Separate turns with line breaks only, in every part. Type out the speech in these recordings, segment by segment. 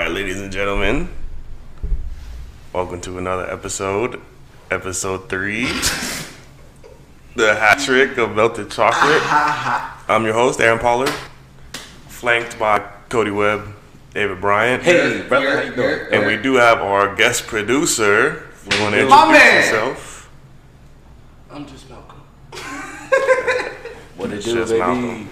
right, ladies and gentlemen, welcome to another episode 3, the hat trick of melted chocolate. I'm your host, Aaron Pollard, flanked by Cody Webb, David Bryant.
Hey, brother, how you doing?
And we do have our guest producer. You want to
My
introduce
man.
yourself?
I'm just Malcolm.
What it
It's
do,
just
baby?
Malcolm.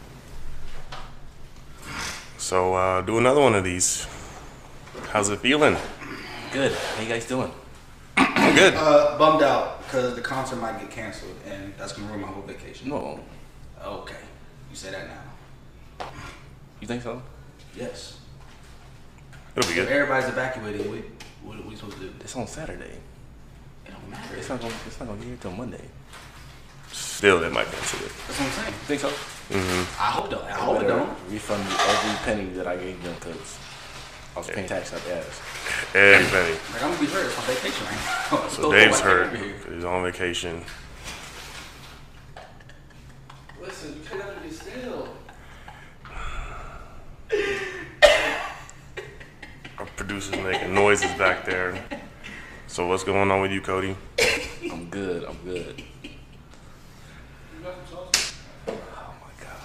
So, do another one of these. How's it feeling?
Good. How you guys doing?
I'm good.
Bummed out because the concert might get canceled, and that's gonna ruin my whole vacation.
No.
Okay, you say that now.
You think so?
Yes.
It'll be
If
good.
everybody's evacuated, what are we supposed to do?
It's on Saturday.
It don't matter.
It's not gonna get here till Monday.
Still, they might cancel it.
That's what I'm saying.
Think so?
I hope don't. I hope it don't.
Refund me every penny that I gave them because I was paying tax out the ass.
Every penny.
Like I'm gonna be hurt. It's on vacation right now.
So Dave's hurt because he's on vacation.
Listen, you can't be still.
Our producer's making noises back there. So what's going on with you, Cody?
I'm good. I'm good. Oh my god.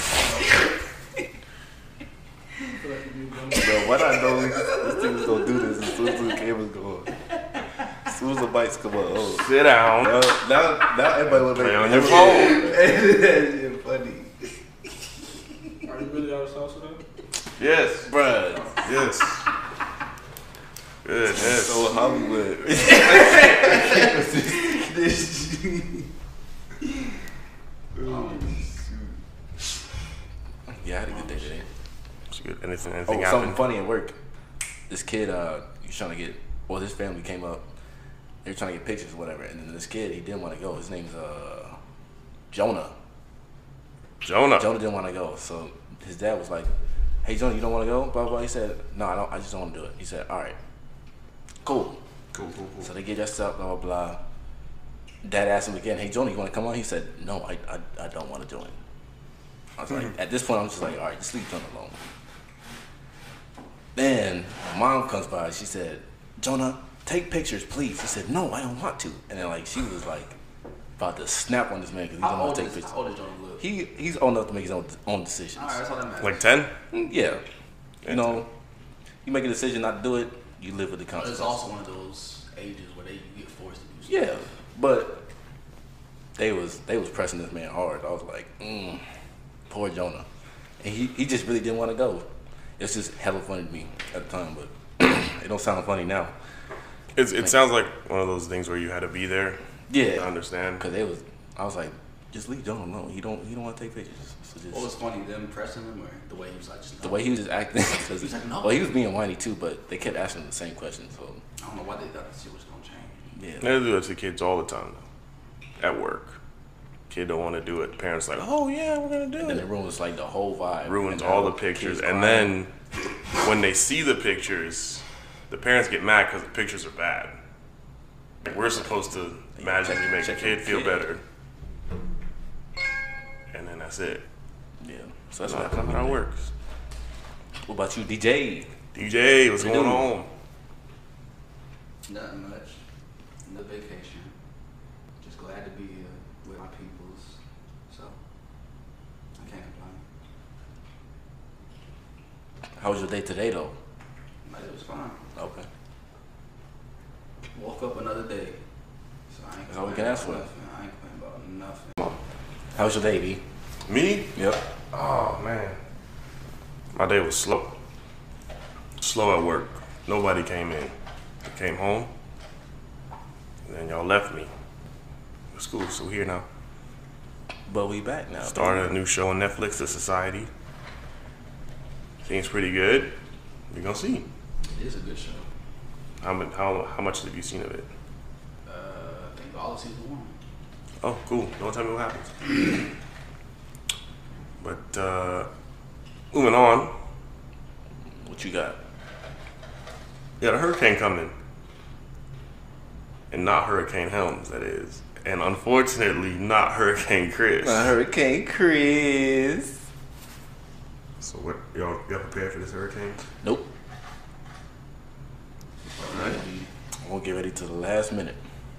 Bro, why not know this thing was gonna do this as soon as the camera's going? As soon as the mics come up. Oh.
Sit down.
Now everybody will
Play on your phone.
It's funny.
Are you really out of salsa though?
Yes.
Bruh.
Yes. Goodness.
So Hollywood. Yeah, I had a good day today.
It's good. Anything
Oh,
happened?
something funny at work. This kid, he was trying to get, well, this family came up. They were trying to get pictures or whatever. And then this kid, he didn't want to go. His name's Jonah.
Jonah.
Jonah didn't want to go. So his dad was like, hey, Jonah, you don't want to go? Blah, blah, blah. He said, no, I don't. I just don't want to do it. He said, all right, cool.
Cool.
So they get dressed up, blah, blah, blah. Dad asked him again, hey, Jonah, you want to come on? He said, no, I don't want to join. I was like, at this point, I'm just like, all right, just leave Jonah alone. Then my mom comes by. She said, Jonah, take pictures, please. He said, no, I don't want to. And then, like, she was, like, about to snap on this man because he don't want to take pictures.
How old is Jonah Wood?
He's old enough to make his own decisions.
All right, that's all that matters.
Like 10?
Yeah. You know, you make a decision not to do it, you live with the
But it's
consequences.
also one of those ages where you get forced to do stuff.
Yeah, but they was pressing this man hard. I was like, poor Jonah. And he just really didn't want to go. It's just hella funny to me at the time, but it don't sound funny now.
It sounds like one of those things where you had to be there.
Yeah.
I understand.
Because I was like, just leave Jonah alone. He don't want to take pictures. So just,
What was funny, them pressing him or the way he was like, just
the way he was just acting. Cause
He's like, no.
Well, he was being whiny too, but they kept asking him the same question. So
I don't know why they thought this shit was gonna change.
yeah.
They do that to kids all the time, though. At work. Kid don't want to do it. Parents like, oh yeah, we're going to do
And then
it.
it ruins like the whole vibe.
Ruins
And
all
now
the pictures.
kids
And
crying.
then when they see the pictures, the parents get mad because the pictures are bad. Like, we're supposed to imagine we make a
check
kid
your
feel
kid.
better. And then that's it.
Yeah. So that's
That's
what
not how it works.
What about you, DJ?
DJ, what's
What
going
you do?
on?
Nothing much. No vacation. Just glad to be here with my peoples. So I can't complain.
How was your day today, though?
But it was fine.
Okay.
Woke up another day. So I ain't
That's all we
complaining
can ask
about
for.
nothing. I ain't complaining about nothing.
How was your day, B?
Me?
Yep.
Oh, man. My day was slow. Slow at work. Nobody came in. I came home. And then y'all left me. It's cool, so we're here now.
But we back now.
Started a new show on Netflix, The Society. Seems pretty good. We're gonna see.
It is a good show.
How much have you seen of it?
I think all of season 1.
Oh, cool. Don't tell me what happens. But moving on.
What you got?
You got a hurricane coming. And not Hurricane Helms, that is. And unfortunately, not Hurricane Chris.
Hurricane Chris.
So what, y'all prepared for this hurricane?
Nope. Won't get ready till the last minute.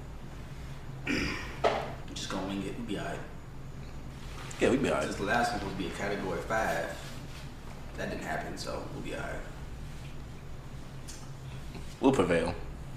Just gonna wing it. We'll be alright.
Yeah, we be alright.
Since the last one was supposed to be a category 5, that didn't happen, so we'll be alright.
We'll prevail.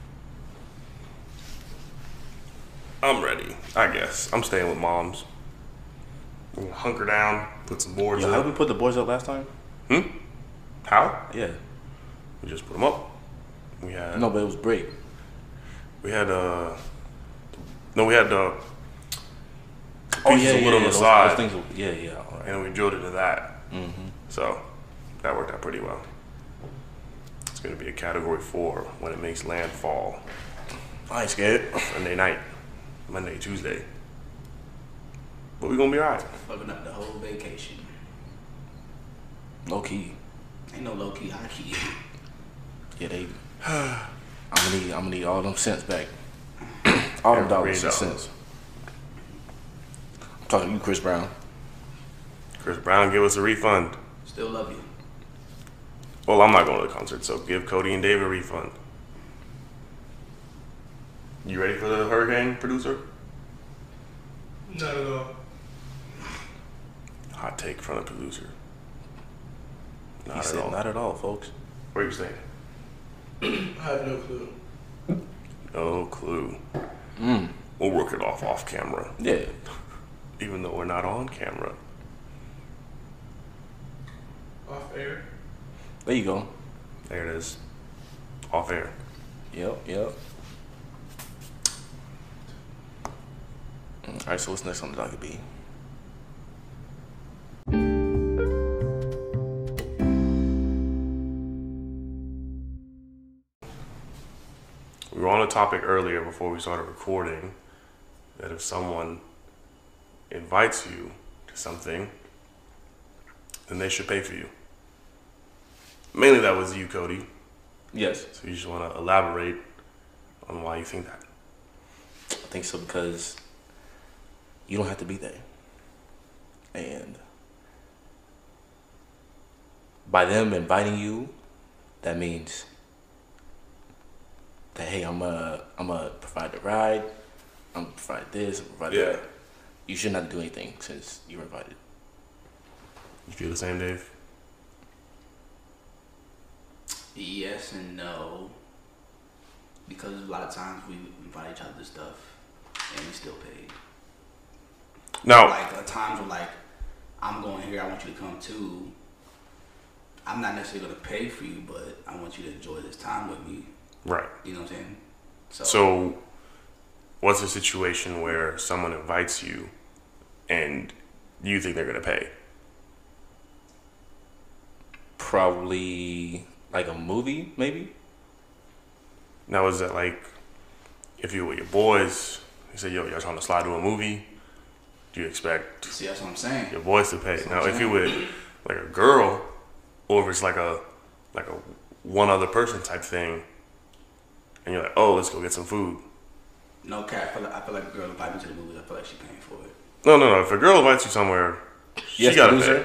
I'm ready, I guess. I'm staying with moms. We'll hunker down, put some boards
Yo, how
up.
did we put the boards up last time?
How?
Yeah.
We just put them up. We had
No, but it was break.
we had we had the
Oh
pieces
yeah,
of wood on the
those
side,
things. Yeah. All right.
and we drilled into that.
Mm-hmm.
So that worked out pretty well. It's gonna be a category 4 when it makes landfall.
I ain't scared.
Sunday night, Monday, Tuesday. But we're gonna be alright.
Fucking up the whole vacation.
Low key.
Ain't no low key, high key.
Yeah, they. I'm gonna need all them cents back. All them dollars and cents. I'm talking to you, Chris Brown.
Chris Brown, give us a refund.
Still love you.
Well, I'm not going to the concert, so give Cody and Dave a refund. You ready for the hurricane, producer?
Not at all.
Hot take from the producer. Not
He
at
said
all.
not at all, folks.
What are you saying?
I have no clue.
No clue. We'll work it off camera,
Yeah.
even though we're not on camera.
Off air.
There you go.
There it is. Off air.
Yep. All right. So what's next on the docket B?
We were on a topic earlier before we started recording that if someone invites you to something, then they should pay for you. Mainly that was you, Cody.
Yes.
So you just want to elaborate on why you think that.
I think so because you don't have to be there. And by them inviting you, that means that hey, I'm gonna provide the ride, I'm gonna provide this, I'm gonna provide that. You shouldn't have to do anything since you were invited.
You feel the same, Dave?
Yes and no. Because a lot of times we invite each other to stuff and we still pay.
No.
Like at times where like, I'm going here, I want you to come too. I'm not necessarily gonna pay for you, but I want you to enjoy this time with me.
Right.
You know what I'm saying?
So what's a situation where someone invites you and you think they're going to pay?
Probably like a movie, maybe.
Now, is that like if you're with your boys, you say, yo, y'all trying to slide to a movie, do you expect
See, that's what I'm saying.
your boys to pay?
That's what
Now,
I'm
if you're
saying.
with like a girl, or if it's like a one other person type thing, and you're like, oh, let's go get some food.
No cap. I feel like a girl invite me to the movies. I feel like she's paying for it.
No. If a girl invites you somewhere, she gotta pay.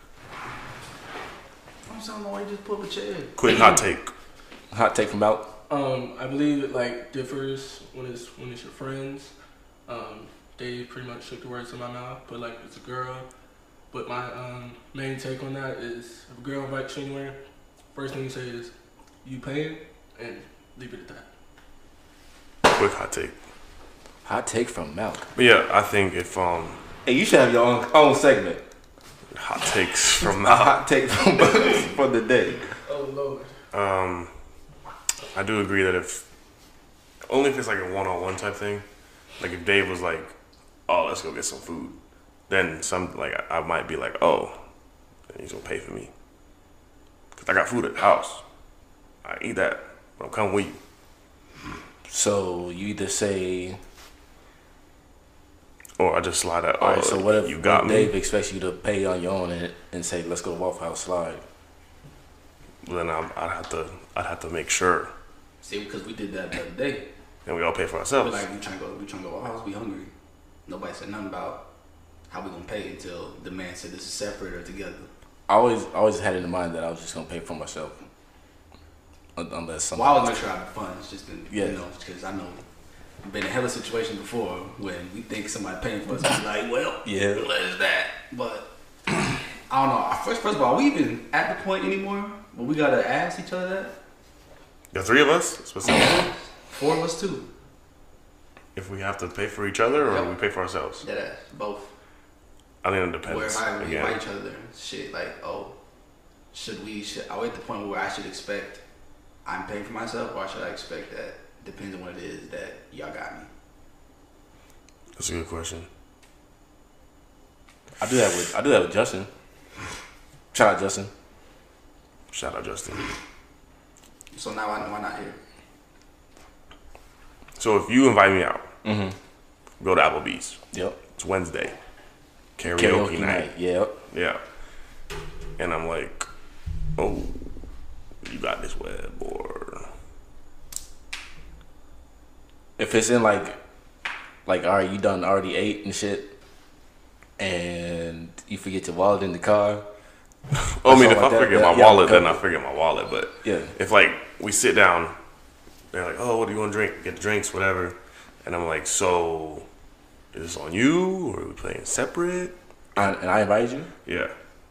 I'm saying, no, you just pull up a chair.
Quick hot take.
Hot take from out.
I believe it like differs when it's your friends. They pretty much took the words in my mouth, but like it's a girl. But my main take on that is if a girl invites you anywhere, first thing you say is, you paying? And leave it at that.
Quick hot take.
Hot take from Malk.
But yeah, I think if
Hey, you should have your own segment.
hot takes from
A hot take from for the day.
Oh Lord.
I do agree that only if it's like a one-on-one type thing, like if Dave was like, oh, let's go get some food, then I might be like, oh, then he's gonna pay for me. Cause I got food at the house. I eat that, but I'm coming with you.
So you either say,
Or I just slide out,
all right, so what if
you got me?
Dave expects you to pay on your own and say, let's go to Waffle House slide?
Then I'd have to make sure.
See, because we did that the other day.
And we all pay for
We're
ourselves.
like, we trying to go to our house, we hungry. Nobody said nothing about how we gonna pay until the man said this is separate or together.
I always had it in mind that I was just gonna pay for myself. unless
Well,
somebody.
I always make sure I have fun. It's just,
Yeah.
you know, because I know I've been in a hella situation before when we think somebody paying for us. I'm like, well,
Yeah.
what is that? But I don't know. First of all, are we even at the point anymore where we gotta ask each other that?
The three of us, specifically,
4 of us too.
if we have to pay for each other or
Yep.
we pay for ourselves.
That ass, both.
I think it
Where
depends.
if I
Again,
invite each other, shit, like, oh, are we at the point where I should expect I'm paying for myself, or should I expect that? Depends on what it is that y'all got me.
that's a good question.
I do that with Justin. Shout out Justin.
Shout out Justin.
So now why not here?
So if you invite me out,
Mm-hmm.
go to Applebee's.
Yep.
It's Wednesday. Karaoke night.
Yep.
Yeah. And I'm like, oh, you got this web, or
If it's in like, all right, you done already ate and shit, and you forget your wallet in the car.
I mean, if
Something like
I
that,
forget
yeah,
my
yeah,
wallet, then I
cover.
forget my wallet. But
Yeah.
if like we sit down, they're like, oh, what do you want to drink? Get the drinks, whatever. And I'm like, so is this on you, or are we playing separate?
And I invited you.
Yeah.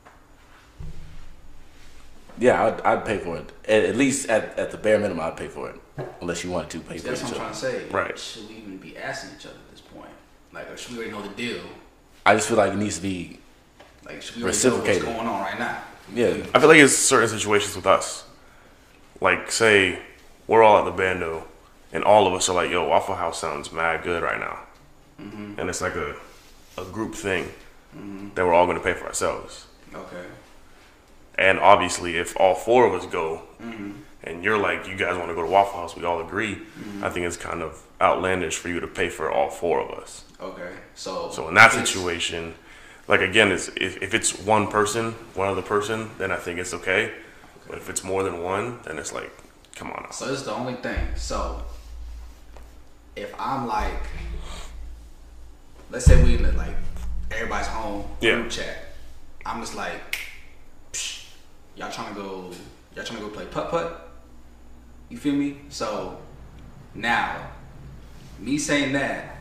Yeah, I'd pay for it. At least at the bare minimum, I'd pay for it. Unless you wanted to pay for it.
That's what I'm trying to say.
Right.
Should we even be asking each other at this point? Like, or should we already know the deal?
I just feel like it needs to be.
Like, should we already know what's
Reciprocated.
going on right now?
Yeah.
I feel like it's certain situations with us. Like, say we're all at the bando, and all of us are like, yo, Waffle House sounds mad good right now. And it's like a group thing that we're all going to pay for ourselves.
Okay.
And obviously, if all 4 of us go, and you're like, you guys want to go to Waffle House, we all agree, I think it's kind of outlandish for you to pay for all 4 of us.
Okay. So
In that
it's-
situation, like again, if it's one other person, then I think it's okay. But if it's more than one, then it's like, come on now.
So this is the only thing. So if I'm like, let's say we in the, like, everybody's home
Yeah.
group chat, I'm just like, psh, y'all trying to go play putt putt? You feel me? So now, me saying that,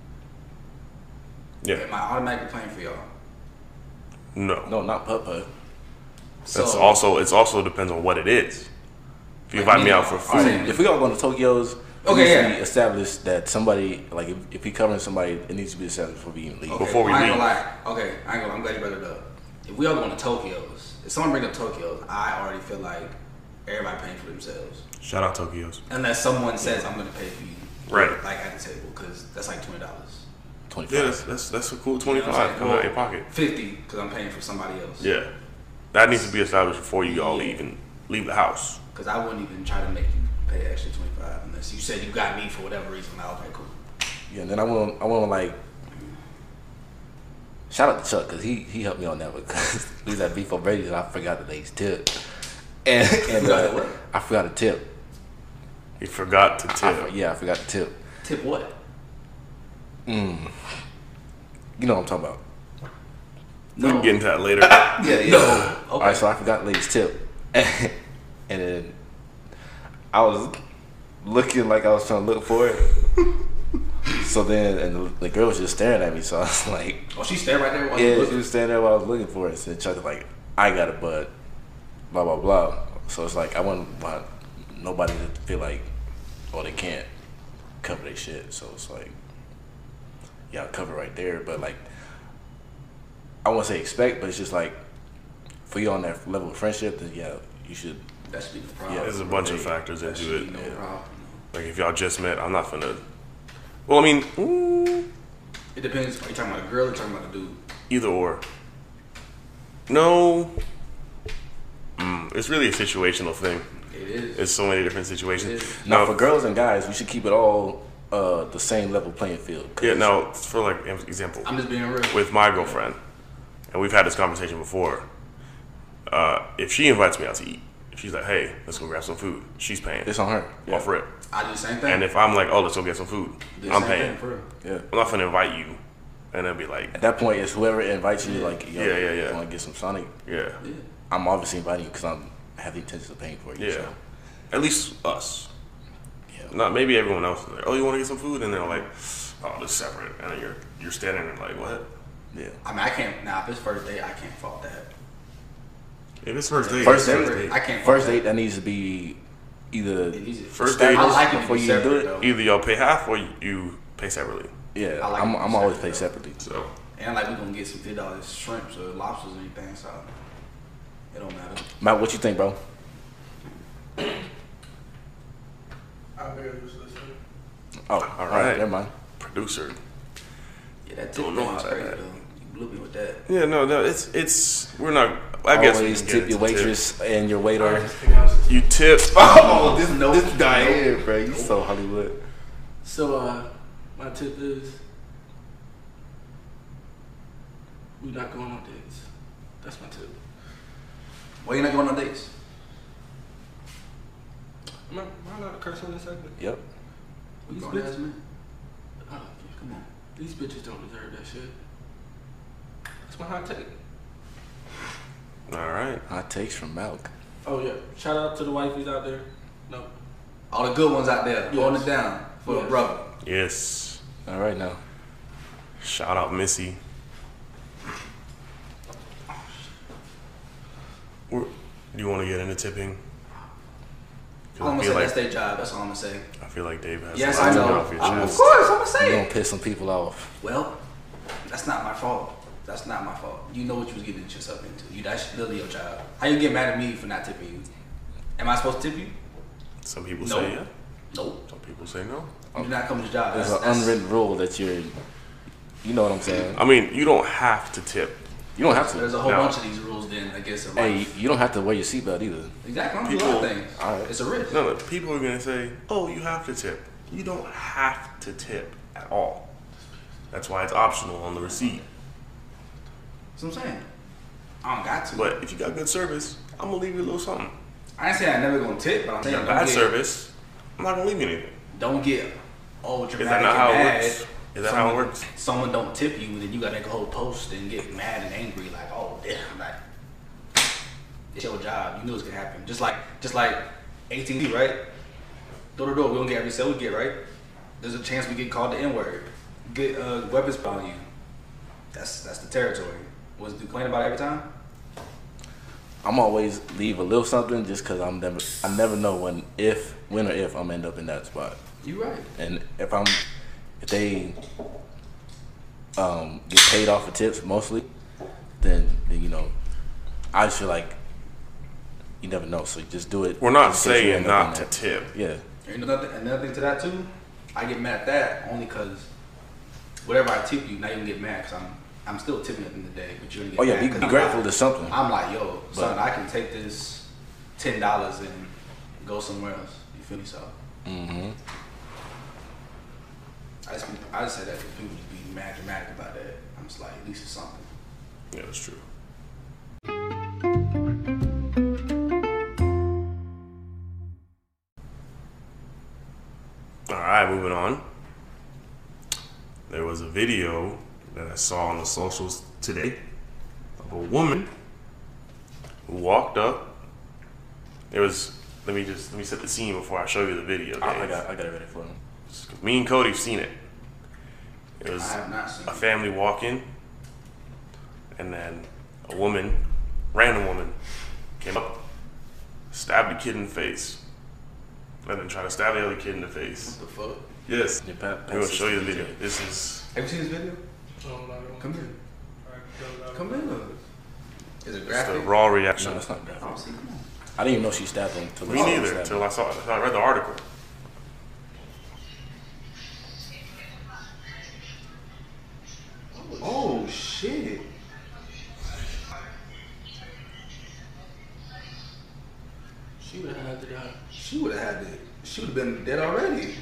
Yeah.
am I automatically playing for y'all?
No.
No, not putt putt.
So
It also depends on what it is. If you
Like
invite me out for
all
food,
right.
If we all going to Tokyo's,
Okay,
it needs
yeah.
to be established that somebody, like, if we covering somebody, it needs to be established before we even leave.
okay,
before we
I ain't
leave.
gonna lie. Okay, I ain't gonna. I'm glad you brought it up. If we all going to Tokyo's, if someone bring up Tokyo's, I already feel like everybody paying for themselves.
shout out Tokyo's.
Unless someone says I'm gonna pay for you,
Right.
Like at the table, because that's like $20.
25.
Yeah, that's a cool 25
You know what I'm saying?
coming out of your pocket.
50 because I'm paying for somebody else.
Yeah, that needs to be established before you all even leave the house.
Because I wouldn't even try to make you pay extra 25 unless you said you got me for whatever reason. Like, okay, cool.
Yeah, and then I want to like shout out to Chuck because he helped me on that because we was at Beef O'Brady's and I forgot the day's tip, and
forgot what?
I forgot a tip.
He forgot to
I
tip.
forgot the tip.
Tip what?
You know what I'm talking about.
We can get into that later.
Yeah. No. Okay.
All right, so I forgot the lady's tip, and then I was looking like I was trying to look for it. So then, and the girl was just staring at me. So I was like,
Oh, she stared right there while you
yeah, she
looking?
was standing there while I was looking for it. So Chuck was like, I got it, but blah blah blah. So it's like I wouldn't want nobody to feel like, oh, they can't cover their shit. So it's like, yeah, I'll cover right there. But like, I won't say expect, but it's just like for you on that level of friendship, then yeah, you should.
That should be the problem.
Yeah,
There's a bunch of factors
That
into
should
it.
be no problem.
Like if y'all just met, I'm not finna. Well, I mean,
It depends. Are you talking about a girl or talking about a dude?
either or. No. It's really a situational thing.
It is.
It's so many different situations.
It is.
Now for girls and guys, we should keep it all the same level playing field. 'Cause
Yeah, now for like example,
I'm just being real.
with my girlfriend, and we've had this conversation before. If she invites me out to eat, if she's like, "Hey, let's go grab some food," she's paying.
it's on her. Yeah.
Off rip.
I do the same thing.
And if I'm like, "Oh, let's go get some food,"
Do the
I'm
same
paying.
thing, for real.
Yeah.
I'm not gonna invite you, and then be like,
At that point, it's whoever invites you. Like, yo,
Yeah.
you want to get some Sonic?
"Yeah,
Yeah.
I'm obviously inviting you because I have the intentions of paying for you.
Yeah.
So.
At least us.
Yeah.
Not maybe everyone else. Is like, oh, you want to get some food? And they're like, oh, this is separate. And then you're standing there like, what?
Yeah.
I mean, I can't. Nah, if it's first date, I can't fault that.
If it's first date,
First
it's
date,
I can't.
First
fault
date that needs to be either
First date,
I like it
before
to be
you do
separate,
it.
though.
either y'all pay half or you pay separately.
Yeah,
I like
I'm
it
always
separate,
pay
though.
separately.
So
And like we gonna get some $50 shrimps or lobsters or anything, so it don't matter.
Matt, what you think, bro?
I barely was listening.
Oh,
All right.
Never mind.
producer.
Yeah, that tip
Don't know
thing is
how
crazy
that-
though. You blew me with that.
Yeah, no, it's we're not. I guess we
Always
can get
tip
into
your waitress and your waiter.
You tip.
Oh,
This guy here, bro. You so Hollywood.
So, my tip is we not going on dates. That's my tip.
Why you not going on dates?
Am I not cursing this segment?
Yep.
You
These
going to ask
bitches,
me?
come on. These bitches don't deserve that shit. That's my hot take.
All right.
Hot takes from Malk.
Oh yeah. Shout out to the wifeys out there. No.
All the good ones out there, holding it down for a
Yes.
brother.
Yes.
All right now.
Shout out Missy. Do you want to get into tipping? 'Cause
I'm
I
gonna
feel
say
like
that's their job. That's all I'm gonna say.
I feel like Dave has
Yes,
a lot
I
to
know.
get off your
Of
chest.
course, I'm gonna
You
say
gonna
it.
piss some people off.
Well, that's not my fault. That's not my fault. You know what you was getting yourself into. That's literally your job. How you get mad at me for not tipping you? Am I supposed to tip you?
Some people
No.
say yeah.
Nope.
Some people say no.
You do not come to the job.
There's
That's-
an
that's-
unwritten rule that you're. You know what I'm saying?
I mean, you don't have to tip.
You don't have
There's
to.
a whole
No.
bunch of these rules then, I guess, in
Hey,
life.
you don't have to wear your seatbelt either.
Exactly. I'm doing
People-
a lot of things.
All right.
It's a risk.
No, people are gonna say, "Oh, you have to tip." You don't have to tip at all. That's why it's optional on the receipt.
That's what I'm saying. I don't got to.
But if you got good service, I'm gonna leave you a little something.
I ain't saying I never gonna tip, but I'm
If
saying
you got bad service, I'm not gonna leave you anything.
Don't get all dramatic
Is that not
and
how it
mad.
works? Is that how it works?
Someone don't tip you, and then you gotta make a whole post and get mad and angry, like, oh damn, like it's your job. You knew it's gonna happen. Just like AT&T, right? Door to door, we don't get every sale we get, right? There's a chance we get called the N-word, get weapons put on you. That's the territory. Was you complain about it every time?
I'm always leave a little something just because I never know when or if I'm end up in that spot.
You right.
And if they get paid off for tips mostly, then you know, I just feel like you never know. So just do it.
We're not
just in case you
saying
end up
not
in
to
that.
tip.
Yeah.
And another thing to that too, I get mad at that only because whatever I tip you, now you can get mad because I'm still tipping at the end of the day, but you're gonna get
Oh yeah,
mad
be
'cause I'm
grateful
like-
to something.
I'm like, yo, son,
But-
I can take this $10 and go somewhere else. You feel me? So
Mm-hmm.
I just say that because people just be mad dramatic about that. I'm just like, at least it's something.
Yeah, that's true. All right, moving on. There was a video that I saw on the socials today of a woman who walked up. It was. Let me set the scene before I show you the video.
I
Dave.
got it ready for him.
Me and Cody've seen it. It was
I have not seen
a
it.
family walking, and then a woman, random woman, came up, stabbed the kid in the face, and then tried to stab the other kid in the face.
What the fuck?
Yes,
Yeah,
I'm gonna show you the video. This is
Have you seen this video? Come here. Come in. Is it
just
graphic?
the raw reaction.
No, that's not graphic.
Oh, see, come on.
I didn't even know she stabbed him. Till
Me
she
neither
stabbed
until
him.
I saw it. Until I read the article.
Oh shit.
She would have had to die.
She would have had it. She would have been dead already.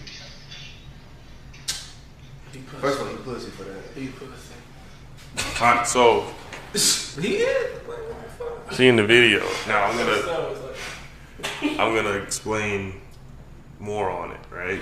He pussy.
First of all, he pussy for that.
He pussy.
So
He is? What the fuck?
seeing the video. Now I'm gonna
So it's like,
I'm gonna explain more on it, right?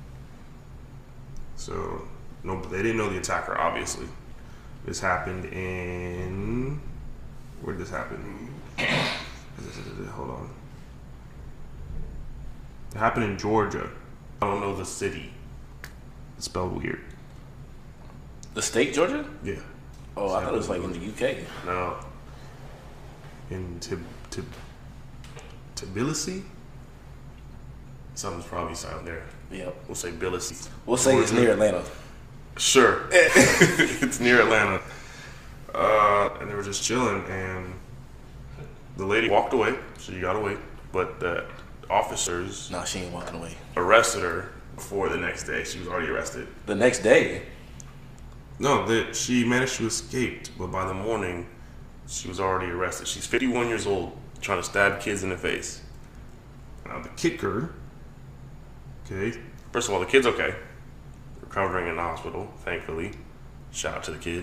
So, no, they didn't know the attacker, obviously. This happened in... Where did this happen? Hold on. It happened in Georgia. I don't know the city. It's spelled weird.
The state, Georgia?
Yeah.
Oh, I thought it was like in the UK.
No. In Tbilisi? Something's probably silent there.
Yep.
We'll say Tbilisi.
We'll say it's near Atlanta.
Sure. It's near Atlanta. And they were just chilling, and the lady walked away. She got away. But the officers
Nah, she ain't walking away.
arrested her before the next day. She was already arrested.
The next day,
No, she managed to escape, but by the morning, she was already arrested. She's 51 years old, trying to stab kids in the face. Now, the kicker, okay, first of all, the kid's okay. Recovering in the hospital, thankfully. Shout out to the kid.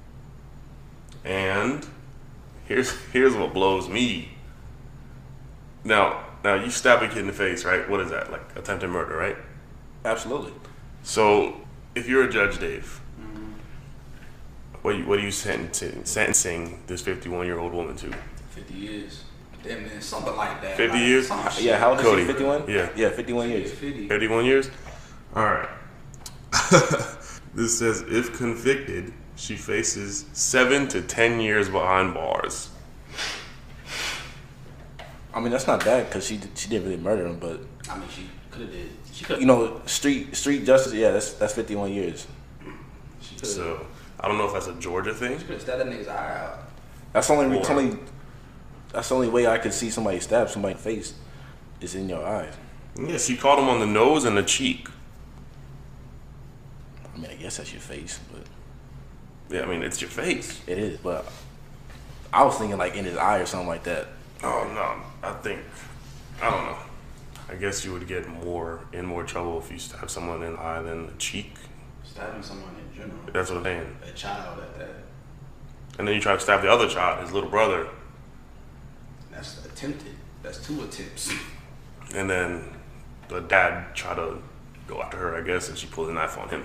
And here's what blows me. Now, you stab a kid in the face, right? What is that? Like attempted murder, right?
absolutely.
So, if you're a judge, Dave, what are you sentencing this 51-year-old woman to?
50 years. Damn, man, something like that.
50
like,
years?
some shit.
Yeah, how old is
Cody.
she? 51?
Yeah.
Yeah, 51 years.
50.
51 years? Alright. This says, if convicted, she faces 7 to 10 years behind bars.
I mean, that's not bad because she didn't really murder him, but
I mean, she could have did. She could.
you know, street justice. Yeah, that's 51 years.
She could.
So, I don't know if that's a Georgia thing.
She could have stabbed that nigga's eye out.
That's the only
Or-
that's the only way I could see somebody stab somebody in the face is in your eyes.
Yeah, she caught him on the nose and the cheek.
I mean, I guess that's your face, but
Yeah, I mean, it's your face.
it is. But I was thinking like in his eye or something like that.
Oh, no. I don't know. I guess you would get in more trouble if you stab someone in the eye than the cheek.
Stabbing someone in general.
That's what I'm saying.
A child at that.
And then you try to stab the other child, his little brother.
That's attempted. That's 2 attempts.
And then the dad tried to go after her, I guess, and she pulled a knife on him.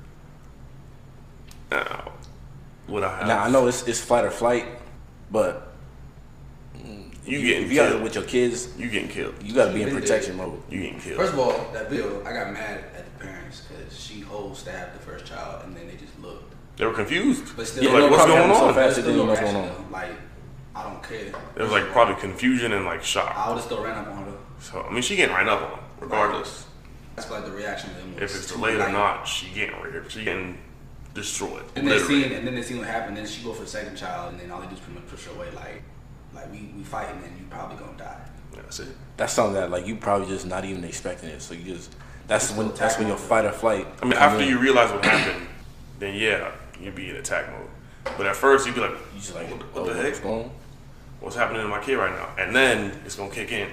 Now, would I have...
Now I know it's fight or flight, but
You getting
if you got
killed.
with your kids,
You getting killed.
you got to be in
Been
protection mode.
You getting killed.
First of all, that video, I got mad at the parents because she whole stabbed the first child and then they just looked.
They were confused.
But still,
They
Yeah,
were like,
it
what's
probably
going
happened so
on?
fast.
Still
Didn't know
no
what's going
reaction, though. Like, I don't care.
There was like probably confusion and like shock.
I would have still ran up on her.
So, I mean, she getting right up on him, regardless.
That's like the reaction to them.
If
was
it's
too
delayed or
light.
not, she getting ripped. She getting destroyed.
And then
literally.
they seen what happened. Then she go for the second child, and then all they do is pretty much push her away. Like we fighting, and you probably gonna die.
That's it.
That's something that like you probably just not even expecting it. So you just that's when your fight or flight.
I mean, after you realize what happened, then yeah, you'd be in attack mode. But at first, you'd be like,
you just like
what the heck?
what's going on?
What's happening to my kid right now? And then it's gonna kick in.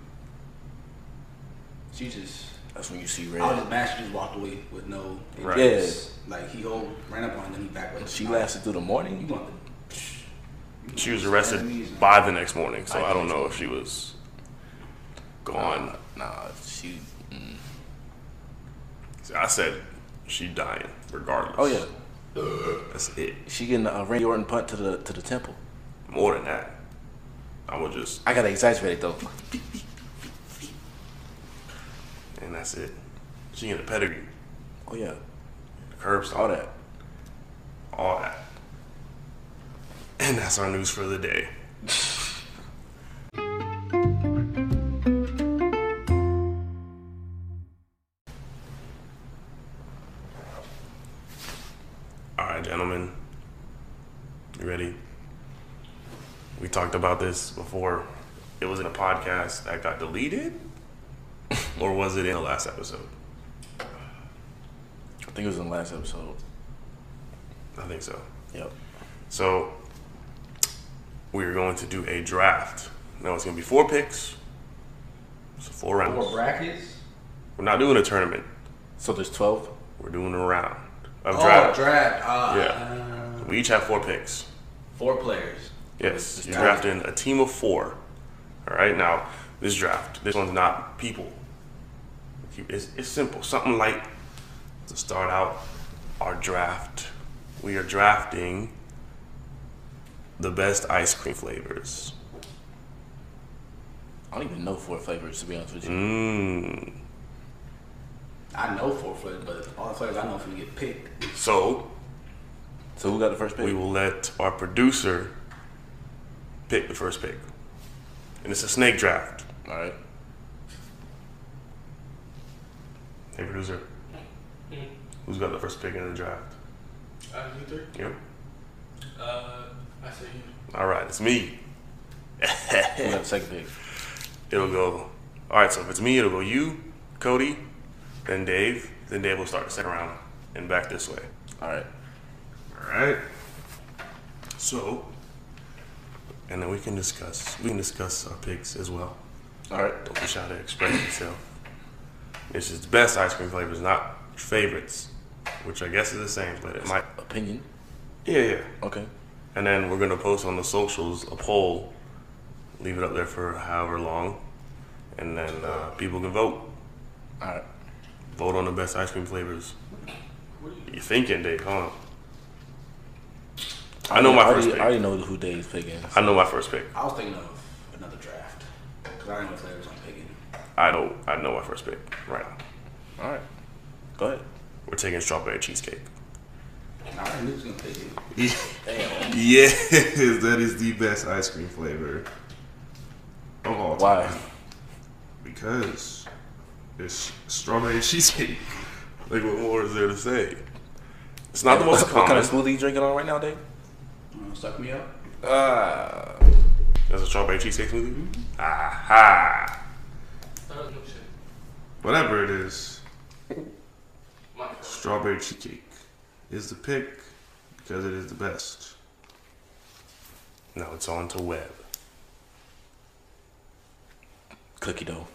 She just.
That's when you see
I was
red.
just mad. She just walked away with no.
Right.
injuries. Like he ran up on her, and then he backed away.
She lasted through the
You
morning.
want the.
She was arrested by the next morning, so I don't know if she was gone.
Nah, she.
I said she dying regardless.
Oh yeah,
That's it.
she getting a Randy Orton punt to the temple.
More than that, I would just,
I gotta exaggerate it though.
and that's it. She in a pedigree,
Oh yeah,
curb
all
stop,
that.
all that. And that's our news for the day. All right, gentlemen. You ready? We talked about this before. It was in a podcast that got deleted? Or was it in the last episode?
I think it was in the last episode.
I think so.
Yep.
So, we're going to do a draft. Now, it's going to be 4 picks. So 4 rounds.
4 brackets.
We're not doing a tournament.
So there's 12.
We're doing a round of
Oh,
draft.
draft.
Yeah. We each have 4 picks.
4 players.
Yes, you're
draft.
drafting a team of 4. All right, now this draft, this one's not people. It's simple, something light to start out our draft. We are drafting the best ice cream flavors.
I don't even know 4 flavors, to be honest with you.
I know 4 flavors, but all the flavors I know finna get picked.
So
who got the first pick?
we will let our producer pick the first pick. And it's a snake draft.
All right.
Hey, producer. Who's got the first pick in the draft?
You three?
Yep.
I say you.
All right, it's me.
Who got the second pick?
It'll go. All right, so if it's me, it'll go you, Cody, then Dave. Then Dave will start the second round and back this way.
All right.
All right. So, and then we can discuss our picks as well.
All right.
Don't be shy to express yourself. This is the best ice cream flavors, not favorites, which I guess is the same, but it might.
Opinion.
Yeah.
Okay.
And then we're gonna post on the socials a poll, leave it up there for however long, and then people can vote.
All right.
Vote on the best ice cream flavors. You thinking, Dave? Huh? I know my first pick.
I already know who Dave's picking.
I know my first pick.
I was thinking of another draft because I already know what flavors I'm picking.
I know my first pick right now.
All right. Go ahead.
We're taking strawberry cheesecake.
I already knew he was gonna pick it.
Damn.
Yes, that is the best ice cream flavor of all time.
Why?
Because it's strawberry cheesecake. Like, what more is there to say? It's not the most
What
common.
kind of smoothie you drinking on right now, Dave?
Suck me up.
That's a strawberry cheesecake smoothie? Aha! Whatever it is, strawberry cheesecake is the pick because it is the best. Now it's on to Webb.
Cookie dough.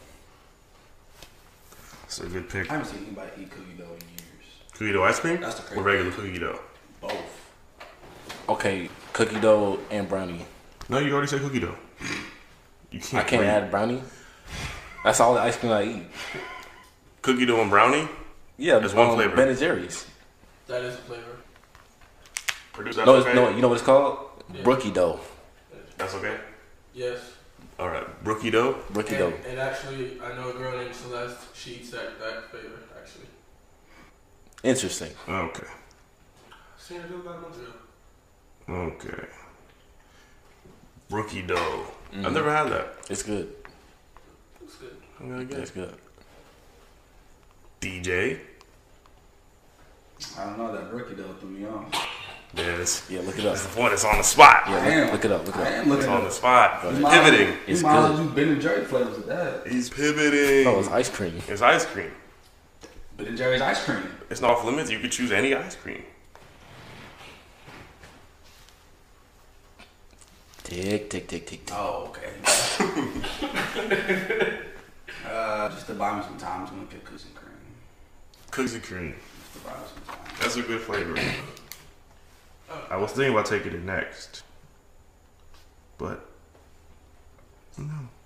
It's a good pick.
I haven't seen anybody eat cookie dough in years.
Cookie dough ice cream?
That's the crazy
or regular cookie dough?
Both.
Okay, cookie dough and brownie.
No, you already said cookie dough. You can't.
I can't add brownie. That's all the ice cream I eat.
Cookie dough and brownie?
Yeah,
There's one flavor.
Ben and Jerry's.
That is a flavor.
Produce that.
No,
okay?
no, you know what it's called?
Yeah.
Brookie dough.
That's okay.
Yes.
All right, brookie dough.
Brookie dough.
And actually, I know a girl named Celeste. She eats that flavor, actually.
Interesting.
Okay.
Seen her do about a month ago.
Okay. Brookie dough. I've never had that.
It's good.
Looks good.
I'm gonna get
It's
it.
good.
DJ.
I don't know, that rookie dough threw me off.
Yes.
Yeah, look it up.
That's the point. It's on the spot.
Yeah,
I am.
look it up. Look it
I
up.
am
It's
looking
on
at
the spot.
Right.
He's pivoting.
It's
You might
good.
do Ben and Jerry flavors with that.
He's pivoting.
No, it's ice cream.
It's ice cream.
Ben and Jerry's ice cream.
It's not off limits. You could choose any ice cream.
Tick, tick, tick, tick, tick.
Oh, okay. Just to buy me some time, I'm gonna pick cookies and cream.
Cookies and cream.
Just to buy me some time.
That's a good flavor. I was thinking about taking it next, but no.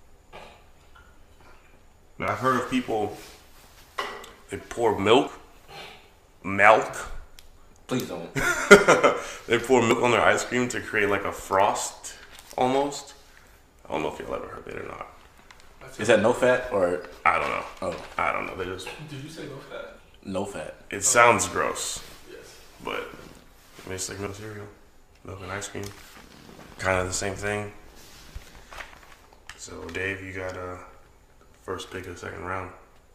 Now I've heard of people. They pour milk.
Please don't.
They pour milk on their ice cream to create like a frost, almost. I don't know if y'all ever heard it or not.
Is that no fat or
I don't know.
oh
I don't know. They just.
Did you say no fat?
no fat?
It sounds gross,
Yes.
but I mean, it's like milk cereal, milk and ice cream, kind of the same thing. So Dave, you got first pick of the second round.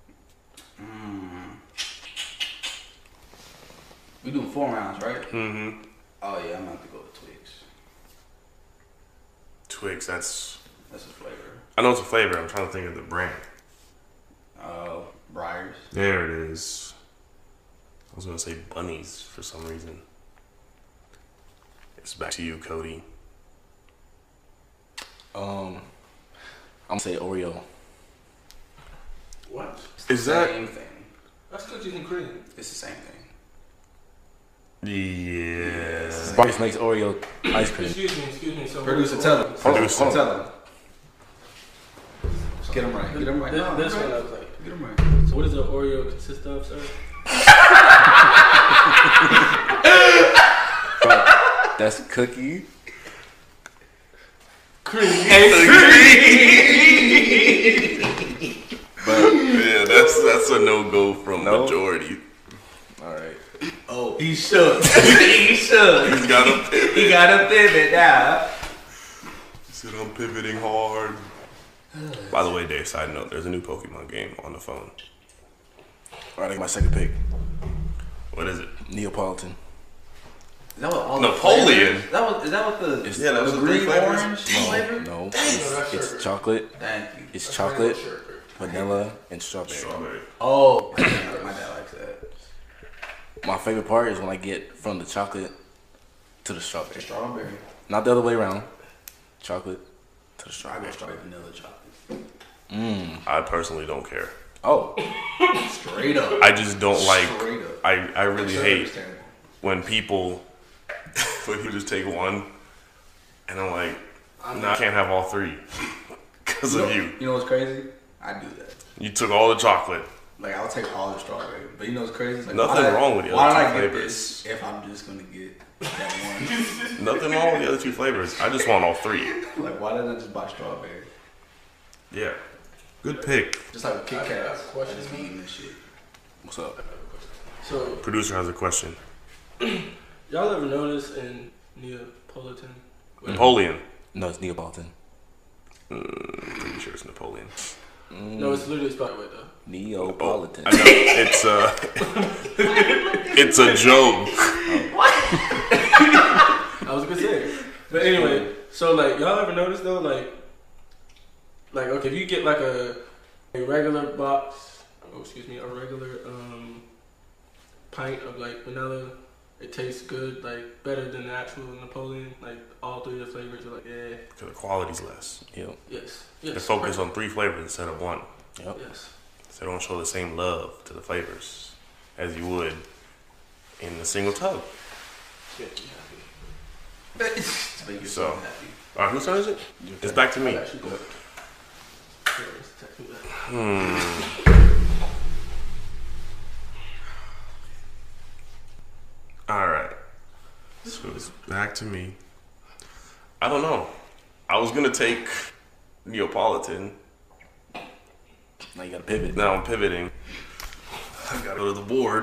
We doing 4 rounds, right?
Mm-hmm.
Oh yeah, I'm gonna have to go with Twix.
Twix. That's.
That's a flavor.
I know it's a flavor. I'm trying to think of the brand.
Briars.
There it is. I was gonna say bunnies for some reason. It's back to you, Cody.
I'm gonna say Oreo.
What?
Is that?
Same thing.
That's cookies and cream.
It's the same thing.
Yeah.
Sparks makes Oreo ice cream.
Excuse me. So
Producer, tell him.
Producer.
Tell him. Just get him right. Get him right. No,
This
right.
one I was like.
Get him right.
So what does the Oreo consist of, sir?
That's cookie.
Cream.
Cream.
But
Yeah, that's a no-go from
No?
majority.
all right.
Oh, he shook. He shook.
He's got a pivot.
He got a pivot now.
He said I'm pivoting hard. By the way, Dave, side note, there's a new Pokemon game on the phone.
All right, I got my second pick.
What is it?
Neapolitan.
Is that what all
Napoleon?
The flavors? Is that what the
It's-
Yeah, that was
the
the three
green
flavors.
orange flavor?
No,
that's
it's
sugar.
chocolate.
Thank you.
It's chocolate, vanilla, and strawberry.
Strawberry.
Oh, my dad likes that.
My favorite part is when I get from the chocolate to the strawberry.
Strawberry.
Not the other way around. Chocolate to the
I
strawberry.
go strawberry vanilla chocolate.
I personally don't care.
Oh,
Straight up.
I just don't like.
Straight up.
I really
Sugar
hate
is terrible.
when people just take one, and I'm like, no, I can't have all three because of you.
You know what's crazy? I do that.
You took all the chocolate.
Like I'll take all the strawberry, but you know what's crazy? It's like,
Nothing
why
wrong with the
why
other
did
two
I get
flavors.
this if I'm just gonna get that one?
Nothing wrong with the other two flavors. I just want all three.
Like why didn't I just buy strawberry?
Yeah. Good pick.
Just like a Kit
I
Kat.
have a question.
I just be eating this shit.
what's up?
So,
Producer has a question.
y'all ever notice in Neapolitan?
Napoleon.
No, it's Neapolitan.
Pretty sure it's Napoleon.
No, it's literally spelled right though.
Neapolitan.
I know. It's a joke.
I was gonna say. But anyway, so like y'all ever notice though, like okay, if you get like a regular box, a regular pint of like vanilla, it tastes good, like better than the actual Napoleon. Like all three of the flavors are like, yeah,
Because the quality's less.
Yep.
yes,
They
yes.
focus on 3 flavors instead of 1.
Yep.
Yes.
So they don't show the same love to the flavors as you would in a single tub.
Yeah,
Make yourself
So.
happy.
All right, whose turn is it? It's back to me.
I'm actually good. Yeah, it's technically that.
All right. So it's back to me. I don't know. I was going to take Neapolitan.
Now you gotta pivot.
Now I'm pivoting. I got to go to the board.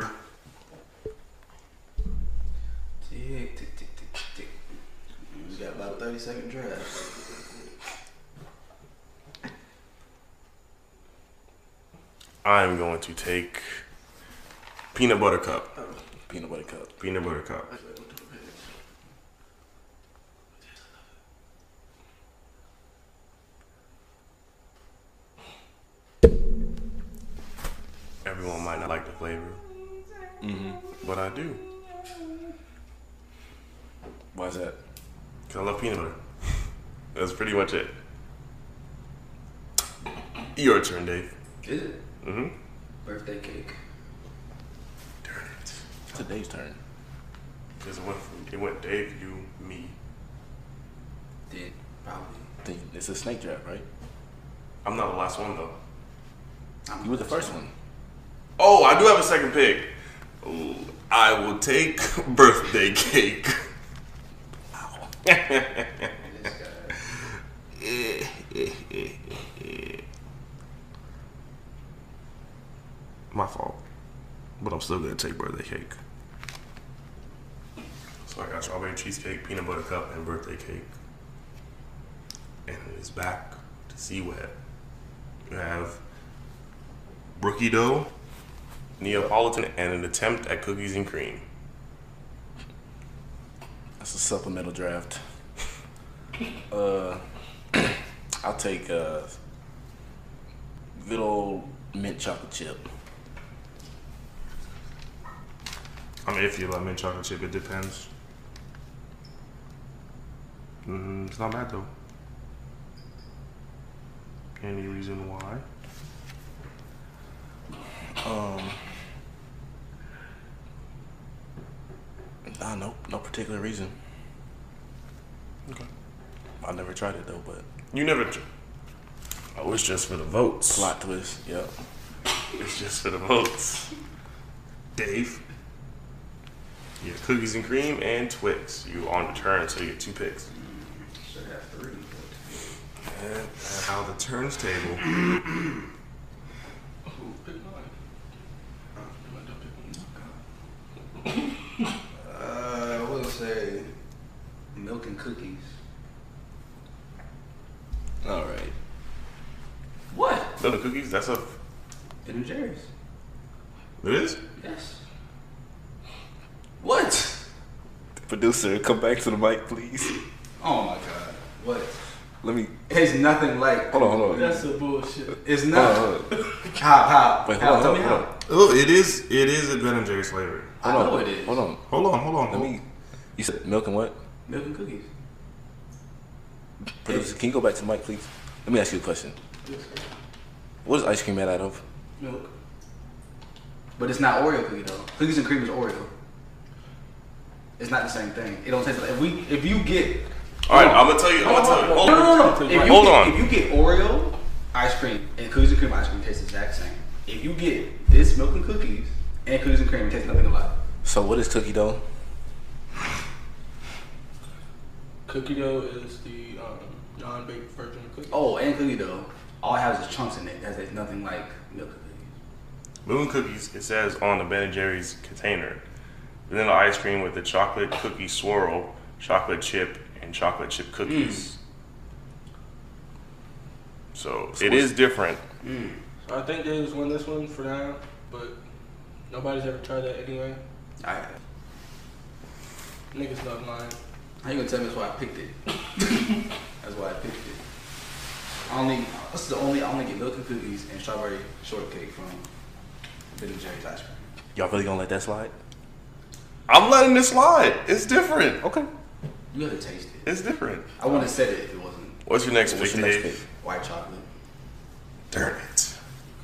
Tick, tick, tick, tick, tick. We got about a 30-second drive.
I'm going to take peanut butter cup.
Peanut butter cup.
Peanut butter cup. Everyone might not like the flavor, but I do.
Why is that?
Because I love peanut butter. That's pretty much it. Your turn, Dave.
Is it?
Mm-hmm.
Birthday cake.
Darn it.
It's today's turn.
Because it went Dave, you, me.
Did probably.
It's a snake draft, right?
I'm not the last one, though.
You were the first one.
Oh, I do have a second pick. Ooh, I will take birthday cake. My fault. But I'm still gonna take birthday cake. So I got strawberry cheesecake, peanut butter cup, and birthday cake. And it is back to C-Web. You have brookie dough, Neapolitan, and an attempt at cookies and cream.
That's a supplemental draft. I'll take good old mint chocolate chip.
I mean, if you love mint chocolate chip, it depends. It's not bad though. Any reason why?
No particular reason.
Okay.
I never tried it though, but
You never. Oh, it's just for the votes.
plot twist. Yep.
It's just for the votes. Dave. You have cookies and cream and Twix. You on the turn, so you get 2 picks.
Should have 3.
And I Now the turntable.
Ooh, pick mine. Am I done picking one?
What would I say? Milk and cookies.
All right.
What?
Little cookies. That's a.
Ben and Jerry's.
It is.
Yes. What?
Producer, come back to the mic, please.
Oh my god. What?
Let me.
It's nothing like.
Hold on.
That's some bullshit.
It's not.
Hold on.
How?
Wait,
How?
hold
Tell
on.
me
Hold
how.
on.
Oh, it is. It is a Ben and Jerry's flavor.
I
Hold
know
on.
it is.
Hold on.
Hold on.
Let me. You said milk and what?
Milk and cookies.
Producer, can you go back to the mic, please? Let me ask you a question.
Yes, sir.
What is ice cream made out of?
Milk.
But it's not Oreo cookie though. Cookies and cream is Oreo. It's not the same thing. It don't taste like if you get.
All right, I'm gonna tell you.
No.
Hold
Hold
on.
If you get Oreo ice cream and cookies and cream ice cream, it tastes the exact same. If you get this milk and cookies and cookies and cream, it tastes nothing alike.
So what is cookie dough?
Cookie dough is the non-baked version of cookies.
Oh, and cookie dough. All it has is chunks in it. That tastes nothing like milk and cookies.
Moon cookies. It says on the Ben and Jerry's container, vanilla ice cream with the chocolate cookie swirl, chocolate chip, and chocolate chip cookies. So it is different.
So I think Davis won this one for now, but nobody's ever tried that anyway.
I have.
Niggas love lying.
How you gonna tell me that's why I picked it? That's why I picked it. I only get milk and cookies and strawberry shortcake from Ben and Jerry's ice cream.
Y'all really gonna let that slide?
I'm letting this slide. It's different.
Okay.
You have to taste it.
It's different.
I wouldn't have said it if it wasn't
What's your next
What's
pick,
your next
Dave?
pick?
white chocolate.
Darn it.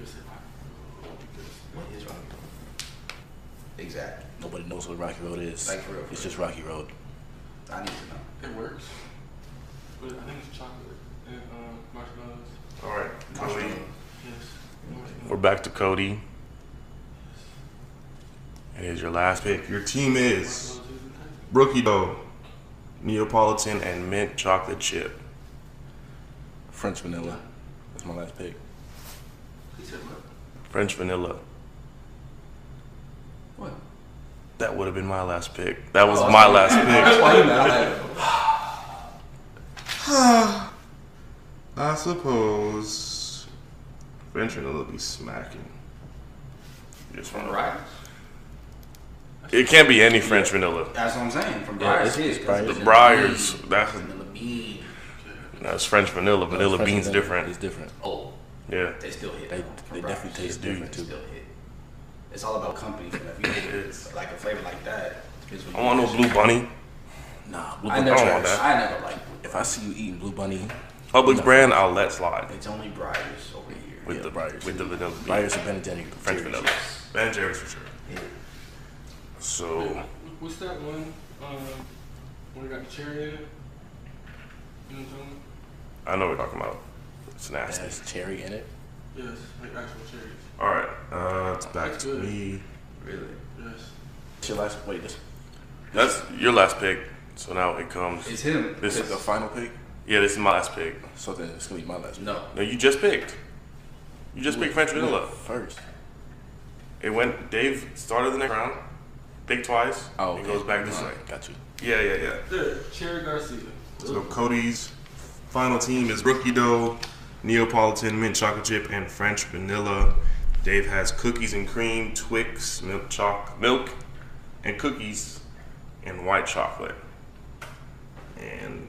What is Rocky Road? Exactly.
Nobody knows what Rocky Road is.
Like, for real,
It's
for
just Rocky Road.
I need to know.
It works. But I think it's chocolate and marshmallows.
All right, Cody.
Marshmallow.
Yes. Marshmallows.
We're back to Cody. It is your last pick. Your team is Brookie Dough, Neapolitan, and mint chocolate chip.
French vanilla. That's my last pick.
He said what?
French vanilla.
What?
That would have been my last pick. That was
Oh,
my
that's
last
That's
pick.
why you mad.
I suppose French vanilla be smacking. Just
From
wanna-
Briars.
It can't be any French vanilla.
That's what I'm saying. From
Yeah,
Briars.
it's
yeah,
Breyers.
because
The Briars, that's
vanilla bean.
French vanilla. Vanilla
French
bean's
vanilla
different.
It's different.
Oh,
Yeah.
they still hit.
They-
though,
they
from
definitely
Breyers.
taste
They
different, too.
Still hit. It's all about company. If you get like a flavor like that, it's what
I want
you
no
get.
Blue Bunny.
Nah, Blue
I
Bunny.
never,
don't want that.
I never liked Blue
If I see you eating Blue Bunny,
Publix
No.
brand, I'll let slide.
It's only Briars over here.
With
Yeah,
the
Breyers.
with the vanilla bean.
Breyers and Ben and Jerry's.
French vanilla. Ben and Jerry's for sure.
Yeah.
So
What's that one? When it got the cherry in it? You know what I'm talking about?
I know what we're talking about. It's
It
nasty.
has cherry in it.
Yes, like actual cherries.
All right, it's back
That's
to
good.
me.
Really?
Yes.
It's your last. Wait, this
That's your last pick. So now it comes.
It's him.
This
is the final pick.
Yeah, this is my last pick.
So then it's gonna be my last. Pick.
No.
No, you just picked. You just picked French vanilla.
First.
It went. Dave started the next round. Picked twice.
Oh,
It goes back this way.
Alright, got you.
Yeah.
There, Cherry Garcia.
So Cody's final team is Brookie Dough, Neapolitan, mint chocolate chip, and French vanilla. Dave has cookies and cream, Twix, milk, and cookies, and white chocolate. And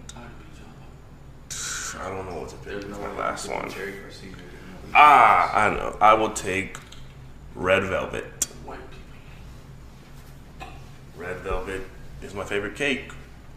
I don't know what to pick.
There's no
My
way
last
you can
one.
do Cherry Garcia.
I know. I will take red velvet.
White people.
Red velvet is my favorite cake.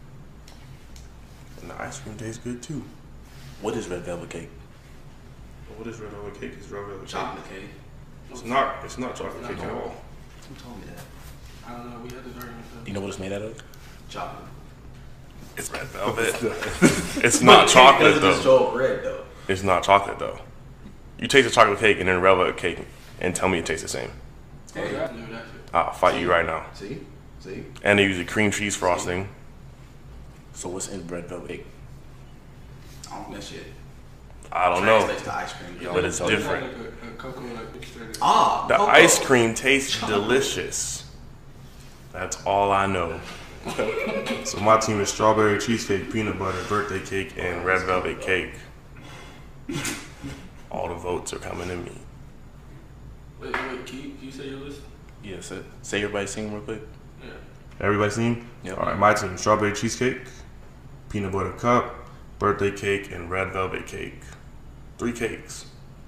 And the ice cream tastes good too.
What is red velvet cake?
What is red velvet cake? Is red velvet cake?
Chocolate cake.
It's not. It's not chocolate cake at all.
Who told me that?
I don't know. We had this argument.
You know what it's made out of?
Chocolate.
It's red velvet. It's not chocolate
It doesn't
though.
show up red though.
It's not chocolate though. You taste a chocolate cake and then red velvet cake and tell me it tastes the same.
Oh,
Hey.
yeah, I knew that shit.
I'll fight you right now.
See?
And they use a cream cheese frosting.
So what's in red velvet cake?
I don't mess shit.
I don't know,
translates to ice cream.
but it's different.
Like a cocoa like mixture.
Ah,
The
cocoa.
ice cream tastes delicious. That's all I know. So my team is strawberry cheesecake, peanut butter, birthday cake, and red velvet cake. All the votes are coming to me.
Wait, can you say your list?
Yeah, say everybody's team real quick.
Yeah.
Everybody's team?
Yep.
All right, my team, strawberry cheesecake, peanut butter cup, birthday cake, and red velvet cake. 3 cakes.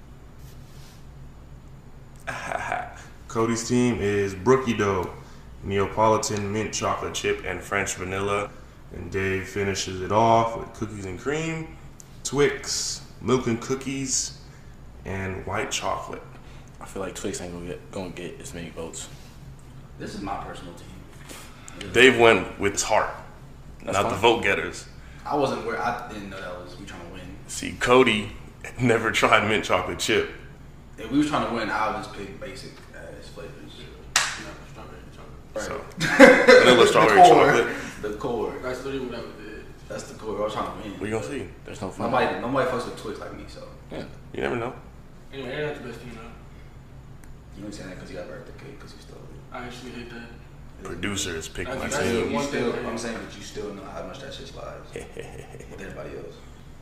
Cody's team is brookie dough, Neapolitan mint chocolate chip, and French vanilla. And Dave finishes it off with cookies and cream, Twix, milk and cookies, and white chocolate.
I feel like Twix ain't gonna get as many votes.
This is my personal team.
Dave went with his heart,
That's
not the
fine.
vote getters.
I wasn't where I didn't know that was we trying to win.
See, Cody never tried mint chocolate chip.
If we was trying to win, I would just pick basic ass flavors.
Strawberry chocolate.
So, vanilla strawberry chocolate.
The core.
That's literally what I would do.
That's the core. I was trying to win.
We gonna see.
There's no fun.
Nobody fucks with Twix like me, so.
Yeah.
You never know.
Anyway, they're not the best team though.
You ain't saying that because you got birthday cake because you stole it.
I actually hate that.
Producers pick my
That's
team.
one thing I hate.
I'm saying that you still know how much that shit slides with everybody else.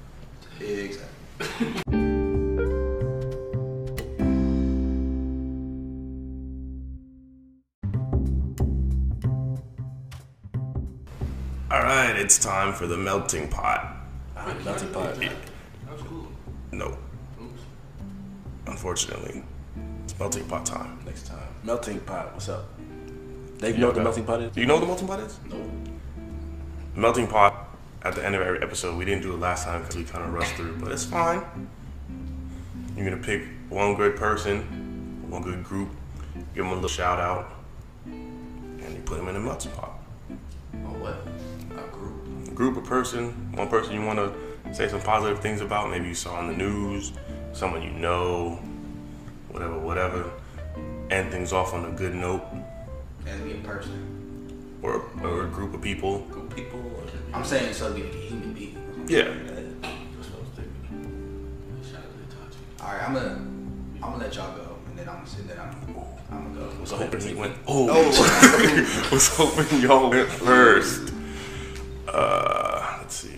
Exactly.
All right, it's time for the melting pot.
Melting pot.
That was cool.
No,
Oops.
unfortunately, it's melting pot time.
Next time. Melting pot. What's up? Dave, you know what the melting pot is?
Do you know what the melting pot is?
Nope.
Melting pot. At the end of every episode, we didn't do it last time because we kind of rushed through, but it's fine. You're gonna pick one good person, one good group, give them a little shout out, and you put them in the melting pot.
Oh, what? A group.
Group or person, one person you want to say some positive things about, maybe you saw on the news, someone you know, whatever. End things off on a good note,
Has to be a person.
or a group of people.
Group people. Or
I'm saying so to be like a human being.
Yeah.
That's what I was thinking.
Shout out to Itachi.
All right, I'm gonna let y'all go, and then I'm gonna go.
Was hoping he went. Oh, was hoping y'all went first. Let's see.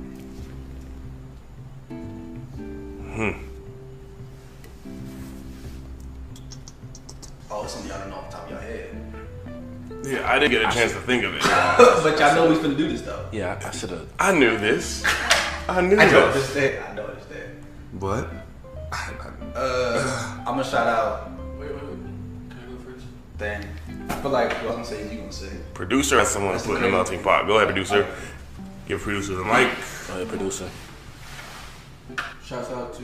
Oh, some of y'all don't know off the top of your head.
Yeah, I didn't get a chance to think of it.
But y'all know we finna do this though.
Yeah, I should have.
I knew this. I knew
I know
this.
understand. I know understand.
But
I'm gonna shout out.
Wait. Can I go first?
Dang. I feel like what I'm gonna say is you gonna say.
producer has someone to put in the melting pot. Go ahead, producer. Give producer the mic.
Go ahead, producer.
Shouts out to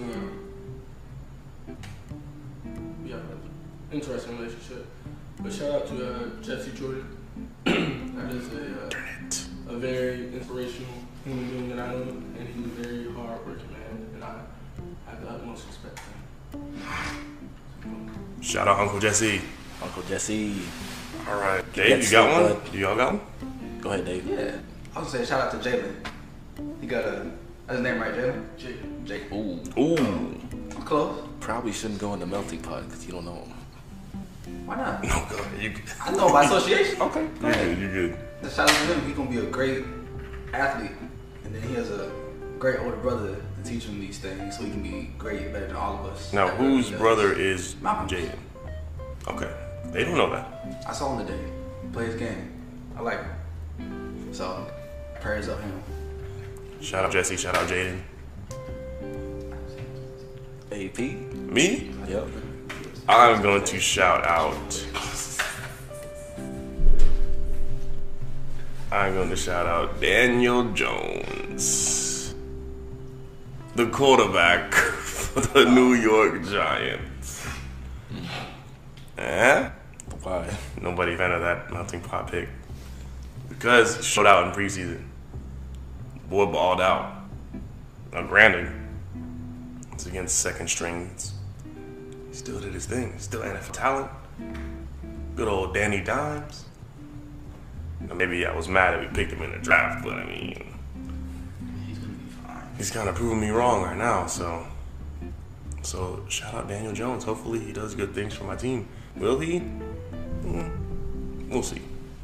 we have an interesting relationship. But shout out to Jesse Jordan. That is a very inspirational human being that I know, and he's a very hard working man, and I have the utmost respect for him.
Shout out Uncle Jesse.
Uncle Jesse.
All right, Dave, you got one? Do y'all got one?
Go ahead, Dave.
Yeah. I was gonna say shout out to Jalen. He got that's his name right, Jalen?
Jake.
Ooh.
Ooh.
Close.
Probably shouldn't go in the melting pot because you don't know him.
Why not?
No, go ahead. You
I know by association.
okay? Go ahead. You good?
The shout out to him. He's gonna be a great athlete, and then he has a great older brother to teach him these things, so he can be great, better than all of us.
Now,
At whatever
whose
he does.
brother is
Malcolm.
Jaden? Okay, they don't know that.
I saw him today. Play his game. I like him. So, prayers up him.
Shout out Jesse. Shout out Jaden.
AP.
Me?
Yep.
I'm going to shout out. I'm going to shout out Daniel Jones, the quarterback for the New York Giants. Eh?
Why?
Nobody fan of that melting pot pick. Because he showed out in preseason. Boy balled out. Now granted, it's against second strings. He still did his thing. Still NFL talent. Good old Danny Dimes. Now, maybe I was mad that we picked him in the draft, but I mean,
He's gonna be fine.
he's kind of proving me wrong right now. So shout out Daniel Jones. Hopefully he does good things for my team. Will he? We'll see.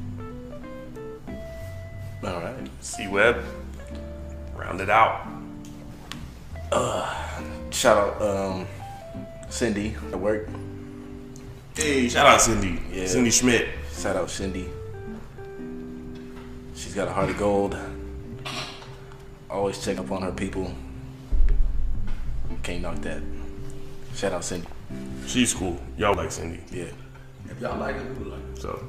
All right.
C-Web, round it out.
Shout out Cindy at work.
Hey, shout out Cindy.
Yeah.
Cindy Schmidt.
Shout out Cindy. She's got a heart of gold. Always check up on her people. Can't knock that. Shout out Cindy.
She's cool. Y'all like Cindy.
Yeah.
If y'all like it, we would like it.
So,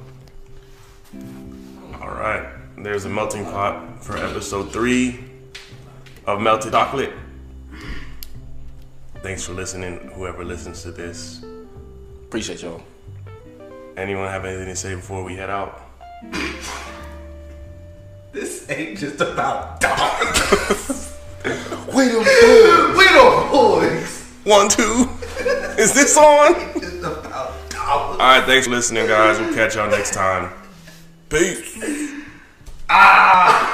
all right. There's a melting pot for episode 3 of Melted Chocolate. Thanks for listening, whoever listens to this.
Appreciate y'all.
Anyone have anything to say before we head out? This ain't just about dogs.
We the boys.
We the boys.
1, 2. Is this on?
It's just about dogs.
Alright, thanks for listening, guys. We'll catch y'all next time. Peace.
Ah!